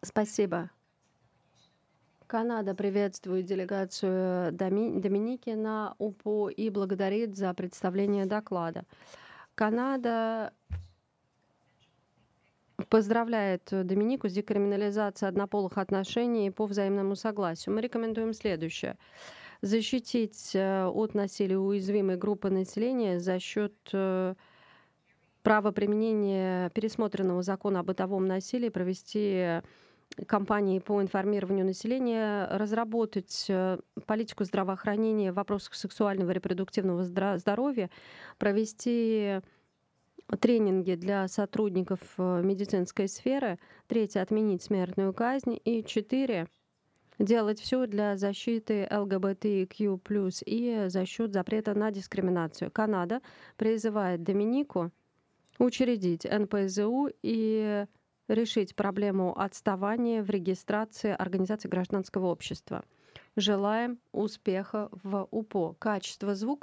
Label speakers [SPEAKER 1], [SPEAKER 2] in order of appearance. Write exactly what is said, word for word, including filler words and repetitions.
[SPEAKER 1] Спасибо. Канада приветствует делегацию Доми- Доминики на УПО и благодарит за представление доклада. Канада поздравляет Доминику с декриминализацией однополых отношений по взаимному согласию. Мы рекомендуем следующее. Защитить э, от насилия уязвимой группы населения за счет э, права применения пересмотренного закона о бытовом насилии, провести кампании по информированию населения, разработать э, политику здравоохранения в вопросах сексуального и репродуктивного здра- здоровья, провести тренинги для сотрудников э, медицинской сферы. Третье — отменить смертную казнь. И четыре — делать все для защиты эл гэ бэ тэ икью плюс и за счет запрета на дискриминацию. Канада призывает Доминику учредить эн пэ зэ у и решить проблему отставания в регистрации организаций гражданского общества. Желаем успеха в УПО. Качество звука